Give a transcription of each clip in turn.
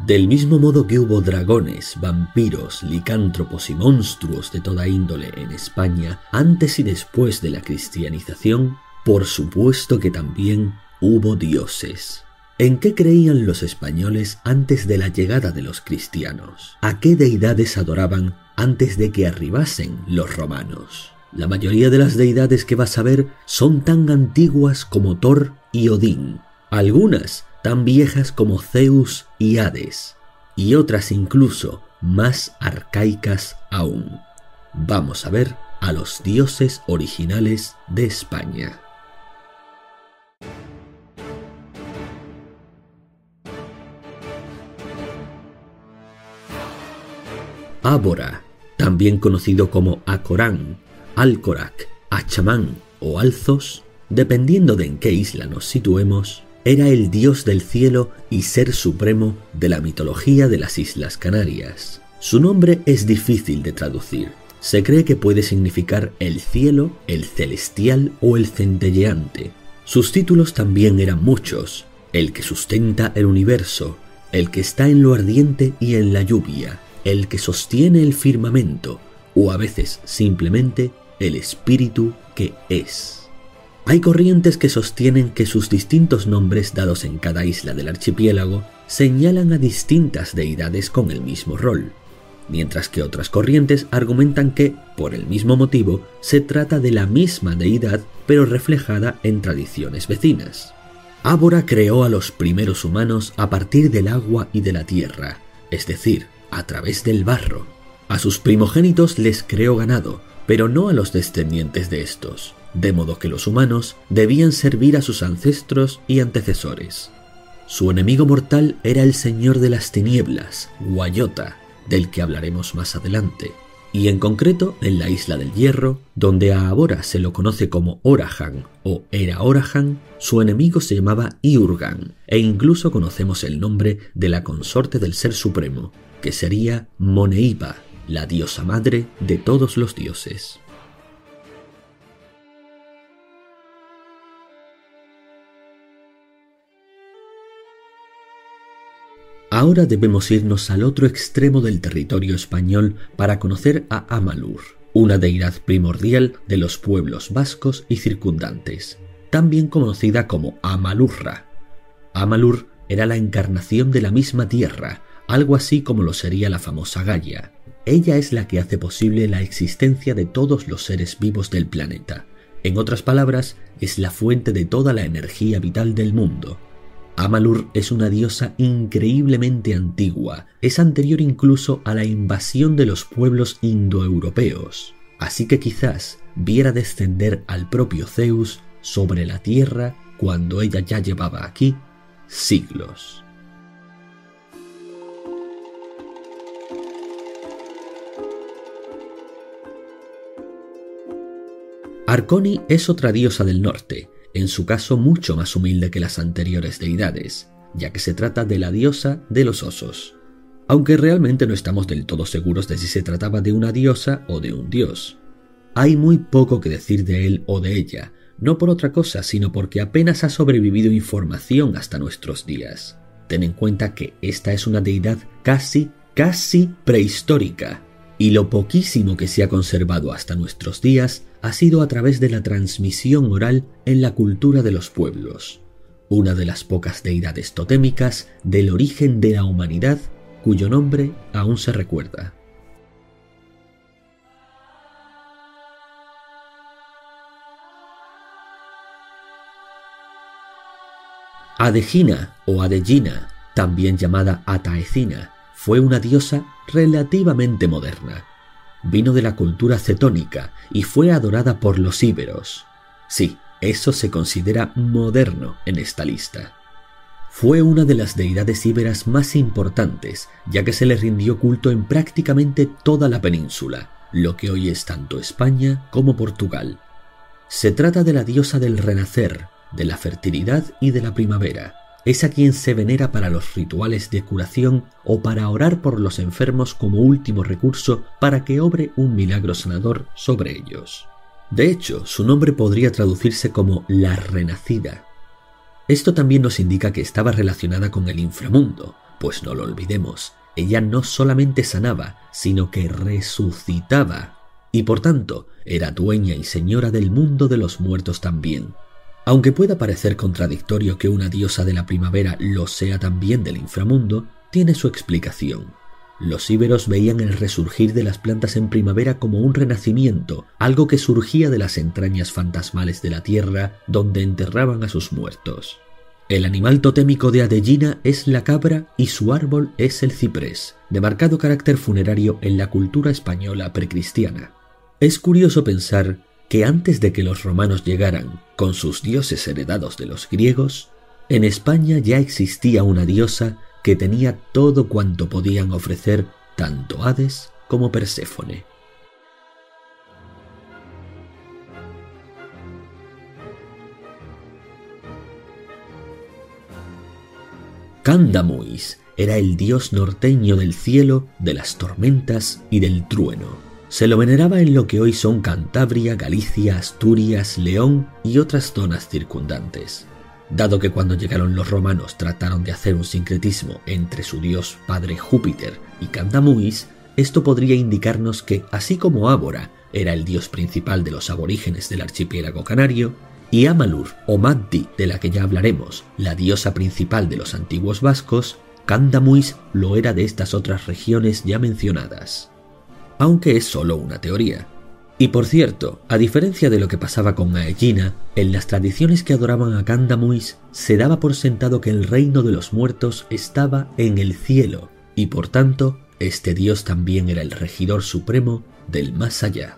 Del mismo modo que hubo dragones, vampiros, licántropos y monstruos de toda índole en España antes y después de la cristianización, por supuesto que también hubo dioses. ¿En qué creían los españoles antes de la llegada de los cristianos? ¿A qué deidades adoraban antes de que arribasen los romanos? La mayoría de las deidades que vas a ver son tan antiguas como Thor y Odín, algunas tan viejas como Zeus y Hades, y otras incluso más arcaicas aún. Vamos a ver a los dioses originales de España. Ábora, también conocido como Acorán, Alcorac, Achamán o Alzos, dependiendo de en qué isla nos situemos, era el dios del cielo y ser supremo de la mitología de las Islas Canarias. Su nombre es difícil de traducir. Se cree que puede significar el cielo, el celestial o el centelleante. Sus títulos también eran muchos: el que sustenta el universo, el que está en lo ardiente y en la lluvia, el que sostiene el firmamento, o a veces simplemente el espíritu que es. Hay corrientes que sostienen que sus distintos nombres dados en cada isla del archipiélago señalan a distintas deidades con el mismo rol, mientras que otras corrientes argumentan que, por el mismo motivo, se trata de la misma deidad pero reflejada en tradiciones vecinas. Ábora creó a los primeros humanos a partir del agua y de la tierra, es decir, a través del barro. A sus primogénitos les creó ganado, pero no a los descendientes de estos, de modo que los humanos debían servir a sus ancestros y antecesores. Su enemigo mortal era el señor de las tinieblas, Wayota, del que hablaremos más adelante, y en concreto en la Isla del Hierro, donde a Ábora se lo conoce como Orahan o Era Orahan, su enemigo se llamaba Iurgan, e incluso conocemos el nombre de la consorte del Ser Supremo, que sería Moneipa, la diosa madre de todos los dioses. Ahora debemos irnos al otro extremo del territorio español para conocer a Amalur, una deidad primordial de los pueblos vascos y circundantes, también conocida como Amalurra. Amalur era la encarnación de la misma tierra, algo así como lo sería la famosa Gaia. Ella es la que hace posible la existencia de todos los seres vivos del planeta. En otras palabras, es la fuente de toda la energía vital del mundo. Amalur es una diosa increíblemente antigua, es anterior incluso a la invasión de los pueblos indoeuropeos, así que quizás viera descender al propio Zeus sobre la tierra cuando ella ya llevaba aquí siglos. Arconi es otra diosa del norte, en su caso mucho más humilde que las anteriores deidades, ya que se trata de la diosa de los osos, aunque realmente no estamos del todo seguros de si se trataba de una diosa o de un dios. Hay muy poco que decir de él o de ella, no por otra cosa, sino porque apenas ha sobrevivido información hasta nuestros días. Ten en cuenta que esta es una deidad casi prehistórica, y lo poquísimo que se ha conservado hasta nuestros días ha sido a través de la transmisión oral en la cultura de los pueblos, una de las pocas deidades totémicas del origen de la humanidad cuyo nombre aún se recuerda. Adegina o Adegina, también llamada Ataecina, fue una diosa relativamente moderna. Vino de la cultura cetónica y fue adorada por los íberos. Sí, eso se considera moderno en esta lista. Fue una de las deidades íberas más importantes, ya que se le rindió culto en prácticamente toda la península, lo que hoy es tanto España como Portugal. Se trata de la diosa del renacer, de la fertilidad y de la primavera. Es a quien se venera para los rituales de curación o para orar por los enfermos como último recurso para que obre un milagro sanador sobre ellos. De hecho, su nombre podría traducirse como la renacida. Esto también nos indica que estaba relacionada con el inframundo, Pues no lo olvidemos, ella no solamente sanaba, sino que resucitaba, y por tanto era dueña y señora del mundo de los muertos también. Aunque pueda parecer contradictorio que una diosa de la primavera lo sea también del inframundo, tiene su explicación. Los íberos veían el resurgir de las plantas en primavera como un renacimiento, algo que surgía de las entrañas fantasmales de la tierra donde enterraban a sus muertos. El animal totémico de Adegina es la cabra y su árbol es el ciprés, de marcado carácter funerario en la cultura española precristiana. Es curioso pensar que antes de que los romanos llegaran con sus dioses heredados de los griegos, en España ya existía una diosa que tenía todo cuanto podían ofrecer tanto Hades como Perséfone. Candamuis era el dios norteño del cielo, de las tormentas y del trueno. Se lo veneraba en lo que hoy son Cantabria, Galicia, Asturias, León y otras zonas circundantes. Dado que cuando llegaron los romanos trataron de hacer un sincretismo entre su dios padre Júpiter y Candamuis, esto podría indicarnos que, así como Ábora era el dios principal de los aborígenes del archipiélago canario, y Amalur o Maddi, de la que ya hablaremos, la diosa principal de los antiguos vascos, Candamuis lo era de estas otras regiones ya mencionadas. Aunque es solo una teoría. Y por cierto, a diferencia de lo que pasaba con Aegina, en las tradiciones que adoraban a Candamuis se daba por sentado que el reino de los muertos estaba en el cielo, y por tanto, este dios también era el regidor supremo del más allá.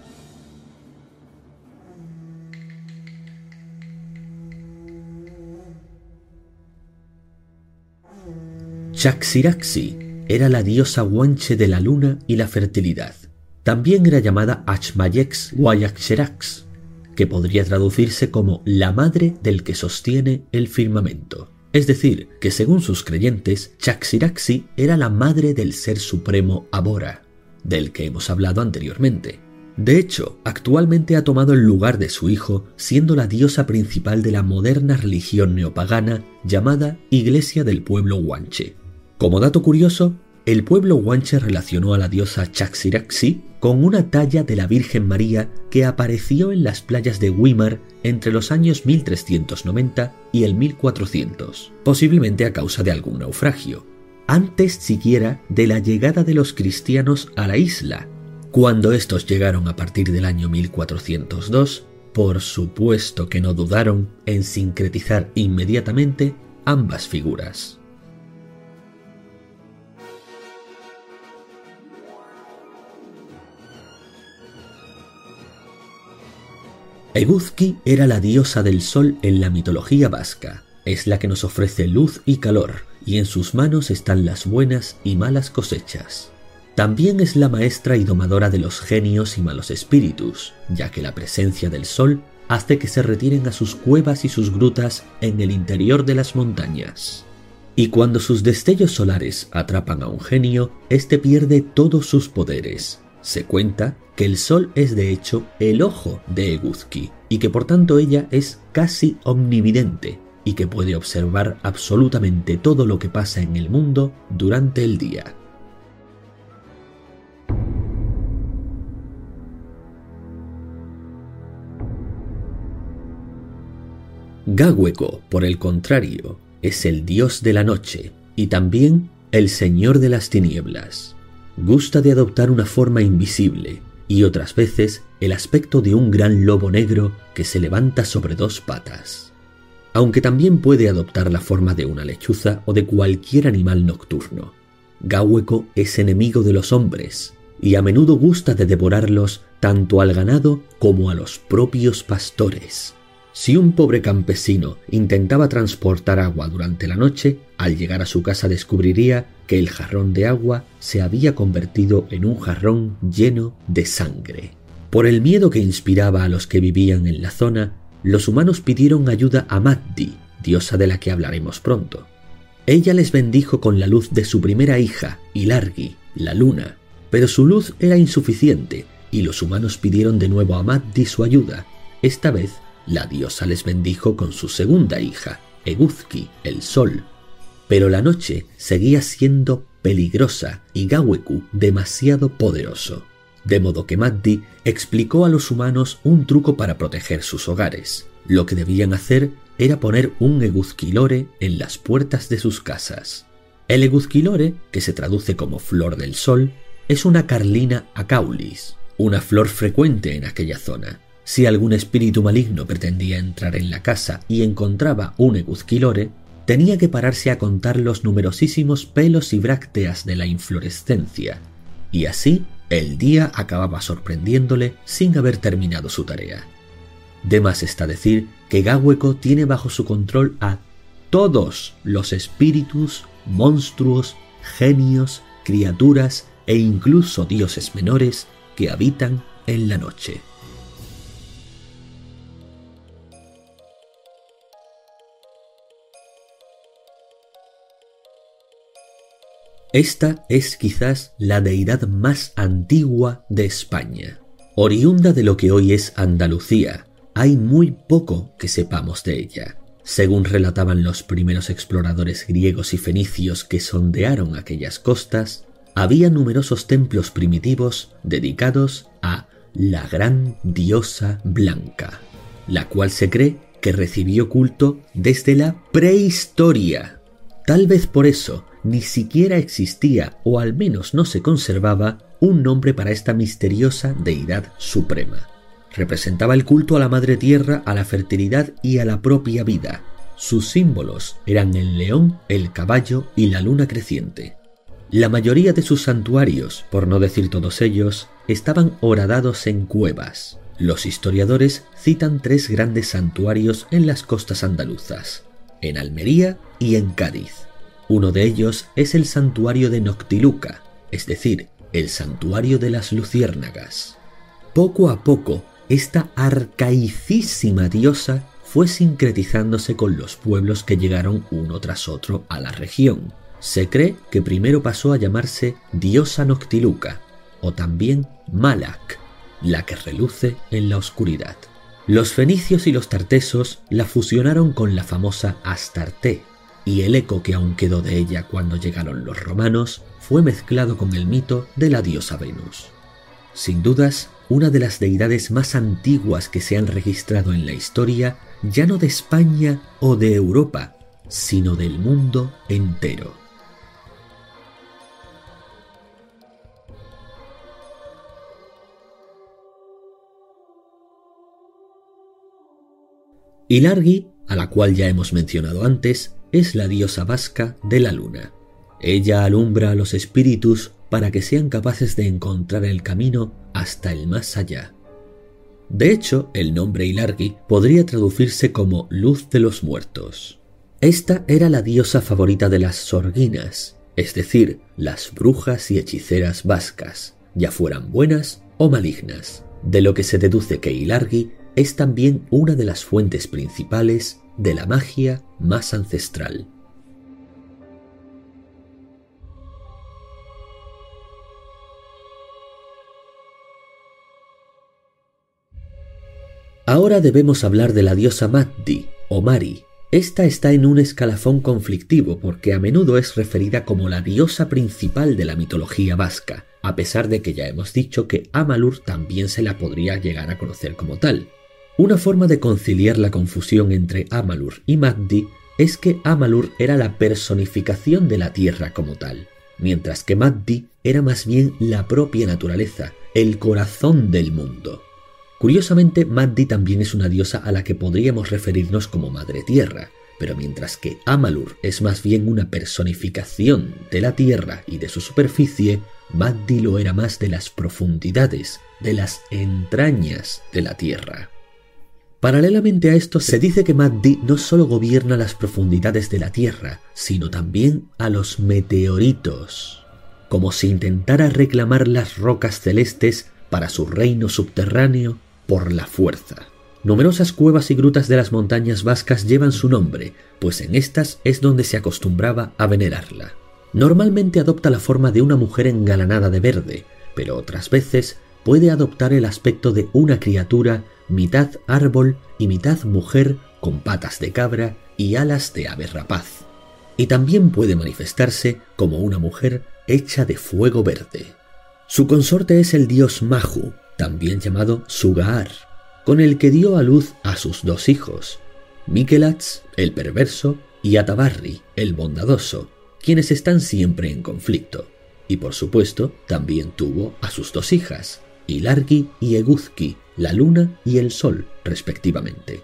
Chaxiraxi era la diosa guanche de la luna y la fertilidad. También era llamada Achmayex Guayaxerax, que podría traducirse como la madre del que sostiene el firmamento. Es decir, que según sus creyentes, Chaxiraxi era la madre del ser supremo Ábora, del que hemos hablado anteriormente. De hecho, actualmente ha tomado el lugar de su hijo, siendo la diosa principal de la moderna religión neopagana llamada Iglesia del Pueblo Guanche. Como dato curioso, el pueblo guanche relacionó a la diosa Chaxiraxi con una talla de la Virgen María que apareció en las playas de Güímar entre los años 1390 y el 1400, posiblemente a causa de algún naufragio, antes siquiera de la llegada de los cristianos a la isla. Cuando estos llegaron a partir del año 1402, por supuesto que no dudaron en sincretizar inmediatamente ambas figuras. Eguzki era la diosa del sol en la mitología vasca. Es la que nos ofrece luz y calor, y en sus manos están las buenas y malas cosechas. También es la maestra y domadora de los genios y malos espíritus, ya que la presencia del sol hace que se retiren a sus cuevas y sus grutas en el interior de las montañas. Y cuando sus destellos solares atrapan a un genio, éste pierde todos sus poderes. Se cuenta que el sol es de hecho el ojo de Eguzki y que por tanto ella es casi omnividente y que puede observar absolutamente todo lo que pasa en el mundo durante el día. Gahueco, por el contrario, es el dios de la noche y también el señor de las tinieblas. Gusta de adoptar una forma invisible y otras veces el aspecto de un gran lobo negro que se levanta sobre dos patas. Aunque también puede adoptar la forma de una lechuza o de cualquier animal nocturno. Gahueco es enemigo de los hombres y a menudo gusta de devorarlos tanto al ganado como a los propios pastores. Si un pobre campesino intentaba transportar agua durante la noche, al llegar a su casa descubriría que el jarrón de agua se había convertido en un jarrón lleno de sangre. Por el miedo que inspiraba a los que vivían en la zona, los humanos pidieron ayuda a Maddi, diosa de la que hablaremos pronto. Ella les bendijo con la luz de su primera hija, Ilargi, la luna, pero su luz era insuficiente y los humanos pidieron de nuevo a Maddi su ayuda. Esta vez, la diosa les bendijo con su segunda hija, Eguzki, el sol. Pero la noche seguía siendo peligrosa y Gaweku demasiado poderoso. De modo que Mahdi explicó a los humanos un truco para proteger sus hogares. Lo que debían hacer era poner un eguzquilore en las puertas de sus casas. El eguzquilore, que se traduce como flor del sol, es una Carlina acaulis, una flor frecuente en aquella zona. Si algún espíritu maligno pretendía entrar en la casa y encontraba un eguzquilore, tenía que pararse a contar los numerosísimos pelos y brácteas de la inflorescencia, y así el día acababa sorprendiéndole sin haber terminado su tarea. De más está decir que Gaweco tiene bajo su control a todos los espíritus, monstruos, genios, criaturas e incluso dioses menores que habitan en la noche. Esta es quizás la deidad más antigua de España. Oriunda de lo que hoy es Andalucía, hay muy poco que sepamos de ella. Según relataban los primeros exploradores griegos y fenicios que sondearon aquellas costas, había numerosos templos primitivos dedicados a la gran diosa blanca, la cual se cree que recibió culto desde la prehistoria. Tal vez por eso ni siquiera existía, o al menos no se conservaba, un nombre para esta misteriosa deidad suprema. Representaba el culto a la madre tierra, a la fertilidad y a la propia vida. Sus símbolos eran el león, el caballo y la luna creciente. La mayoría de sus santuarios, por no decir todos ellos, estaban horadados en cuevas. Los historiadores citan 3 grandes santuarios en las costas andaluzas, en Almería y en Cádiz. Uno de ellos es el santuario de Noctiluca, es decir, el santuario de las luciérnagas. Poco a poco, esta arcaicísima diosa fue sincretizándose con los pueblos que llegaron uno tras otro a la región. Se cree que primero pasó a llamarse diosa Noctiluca, o también Malak, la que reluce en la oscuridad. Los fenicios y los tartesos la fusionaron con la famosa Astarte, y el eco que aún quedó de ella cuando llegaron los romanos fue mezclado con el mito de la diosa Venus. Sin dudas, una de las deidades más antiguas que se han registrado en la historia, ya no de España o de Europa, sino del mundo entero. Ilargi, a la cual ya hemos mencionado antes, es la diosa vasca de la luna. Ella alumbra a los espíritus para que sean capaces de encontrar el camino hasta el más allá. De hecho, el nombre Ilargi podría traducirse como luz de los muertos. Esta era la diosa favorita de las sorguinas, es decir, las brujas y hechiceras vascas, ya fueran buenas o malignas, de lo que se deduce que Ilargi es también una de las fuentes principales de la magia más ancestral. Ahora debemos hablar de la diosa Mahdi o Mari. Esta está en un escalafón conflictivo porque a menudo es referida como la diosa principal de la mitología vasca, a pesar de que ya hemos dicho que Amalur también se la podría llegar a conocer como tal. Una forma de conciliar la confusión entre Amalur y Mahdi es que Amalur era la personificación de la tierra como tal, mientras que Mahdi era más bien la propia naturaleza, el corazón del mundo. Curiosamente, Mahdi también es una diosa a la que podríamos referirnos como Madre Tierra, pero mientras que Amalur es más bien una personificación de la tierra y de su superficie, Mahdi lo era más de las profundidades, de las entrañas de la tierra. Paralelamente a esto, se dice que Mahdi no solo gobierna las profundidades de la Tierra, sino también a los meteoritos, como si intentara reclamar las rocas celestes para su reino subterráneo por la fuerza. Numerosas cuevas y grutas de las montañas vascas llevan su nombre, pues en estas es donde se acostumbraba a venerarla. Normalmente adopta la forma de una mujer engalanada de verde, pero otras veces puede adoptar el aspecto de una criatura mitad árbol y mitad mujer con patas de cabra y alas de ave rapaz. y también puede manifestarse como una mujer hecha de fuego verde. Su consorte es el dios Mahu, también llamado Sugaar, con el que dio a luz a sus 2 hijos, Mikelats, el perverso, y Atabarri, el bondadoso, quienes están siempre en conflicto. Y por supuesto, también tuvo a sus 2 hijas, Ilargi y Eguzki, la luna y el sol, respectivamente.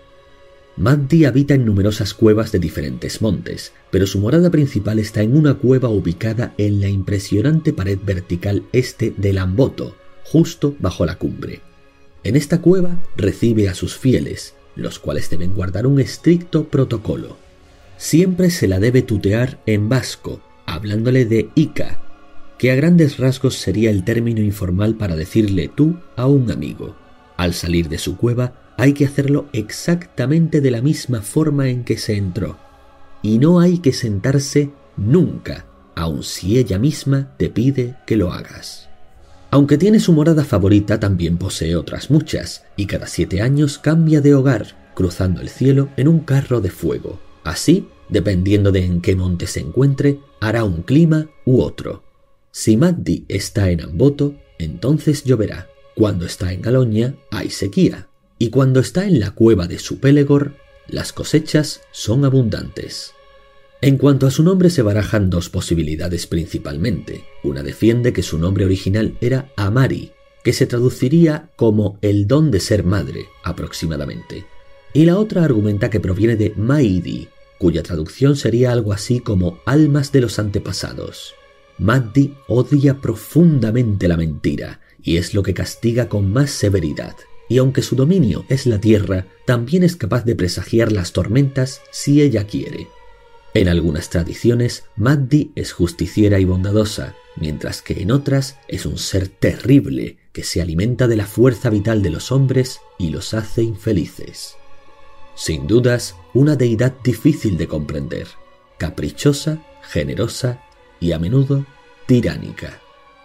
Mahdi habita en numerosas cuevas de diferentes montes, pero su morada principal está en una cueva ubicada en la impresionante pared vertical este del Amboto, justo bajo la cumbre. En esta cueva recibe a sus fieles, los cuales deben guardar un estricto protocolo. Siempre se la debe tutear en vasco, hablándole de Ica, que a grandes rasgos sería el término informal para decirle tú a un amigo. Al salir de su cueva, hay que hacerlo exactamente de la misma forma en que se entró, y no hay que sentarse nunca, aun si ella misma te pide que lo hagas. Aunque tiene su morada favorita, también posee otras muchas, y cada 7 años cambia de hogar, cruzando el cielo en un carro de fuego. Así, dependiendo de en qué monte se encuentre, hará un clima u otro. Si Mahdi está en Amboto, entonces lloverá. Cuando está en Aloña, hay sequía. Y cuando está en la cueva de Supelegor, las cosechas son abundantes. En cuanto a su nombre se barajan 2 posibilidades principalmente. Una defiende que su nombre original era Amari, que se traduciría como el don de ser madre, aproximadamente. Y la otra argumenta que proviene de Maidi, cuya traducción sería algo así como almas de los antepasados. Mahdi odia profundamente la mentira, y es lo que castiga con más severidad. Y aunque su dominio es la tierra, también es capaz de presagiar las tormentas si ella quiere. En algunas tradiciones, Mahdi es justiciera y bondadosa, mientras que en otras es un ser terrible que se alimenta de la fuerza vital de los hombres y los hace infelices. Sin dudas, una deidad difícil de comprender, caprichosa, generosa y a menudo tiránica.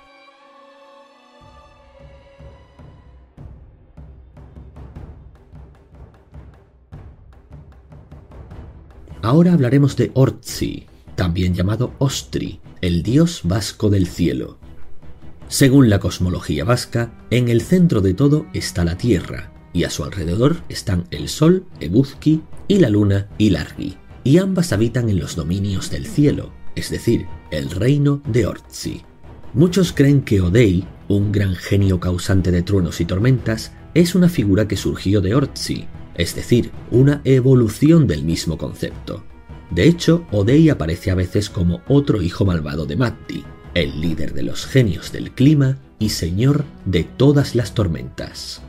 Ahora hablaremos de Ortzi, también llamado Ostri, el dios vasco del cielo. Según la cosmología vasca, en el centro de todo está la tierra, y a su alrededor están el sol, Eguzki, y la luna, Ilargi, y ambas habitan en los dominios del cielo, es decir, el reino de Ortzi. Muchos creen que Odei, un gran genio causante de truenos y tormentas, es una figura que surgió de Ortzi, es decir, una evolución del mismo concepto. De hecho, Odei aparece a veces como otro hijo malvado de Mahdi, el líder de los genios del clima y señor de todas las tormentas.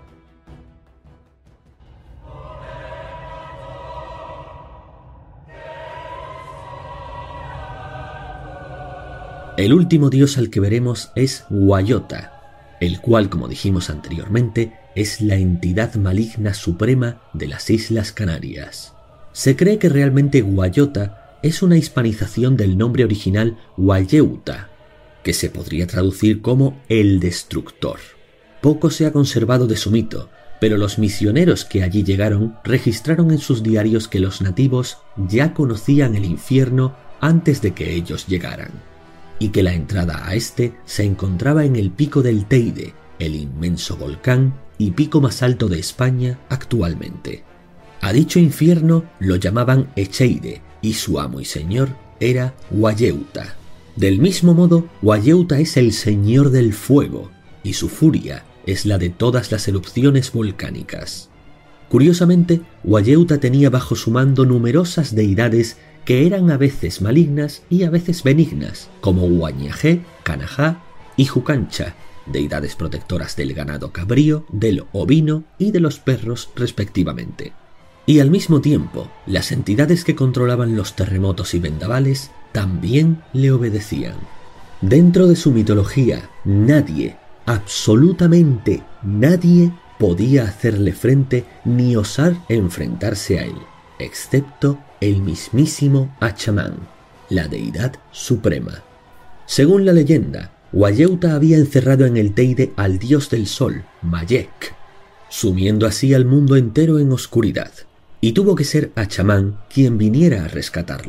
El último dios al que veremos es Wayota, el cual, como dijimos anteriormente, es la entidad maligna suprema de las Islas Canarias. Se cree que realmente Wayota es una hispanización del nombre original Wayeuta, que se podría traducir como el destructor. Poco se ha conservado de su mito, pero los misioneros que allí llegaron registraron en sus diarios que los nativos ya conocían el infierno antes de que ellos llegaran, y que la entrada a este se encontraba en el pico del Teide, el inmenso volcán y pico más alto de España actualmente. A dicho infierno lo llamaban Echeide y su amo y señor era Wayeuta. Del mismo modo, Wayeuta es el señor del fuego y su furia es la de todas las erupciones volcánicas. Curiosamente, Wayeuta tenía bajo su mando numerosas deidades que eran a veces malignas y a veces benignas, como Huañajé, Canajá y Jucancha, deidades protectoras del ganado cabrío, del ovino y de los perros respectivamente. Y al mismo tiempo, las entidades que controlaban los terremotos y vendavales también le obedecían. Dentro de su mitología, nadie, absolutamente nadie, podía hacerle frente ni osar enfrentarse a él, excepto el mismísimo Achamán, la deidad suprema. Según la leyenda, Wayeuta había encerrado en el Teide al dios del sol, Mayek, sumiendo así al mundo entero en oscuridad, y tuvo que ser Achamán quien viniera a rescatarlo.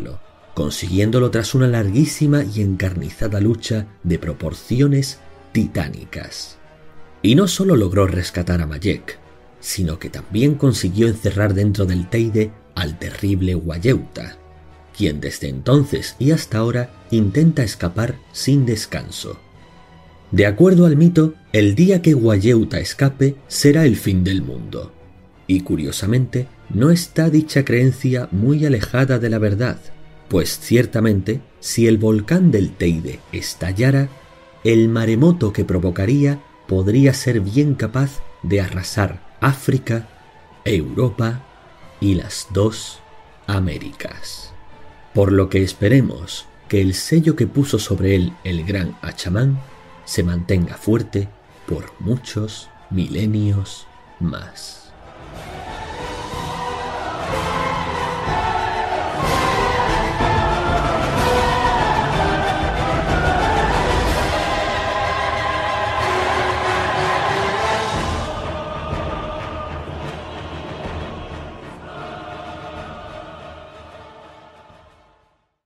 consiguiéndolo tras una larguísima y encarnizada lucha de proporciones titánicas. Y no solo logró rescatar a Mayek, sino que también consiguió encerrar dentro del Teide al terrible Wayeuta, quien desde entonces y hasta ahora intenta escapar sin descanso. De acuerdo al mito, el día que Wayeuta escape será el fin del mundo. Y curiosamente, no está dicha creencia muy alejada de la verdad, pues ciertamente, si el volcán del Teide estallara, el maremoto que provocaría podría ser bien capaz de arrasar África, Europa y las dos Américas. Por lo que esperemos que el sello que puso sobre él el gran Hachaman se mantenga fuerte por muchos milenios más.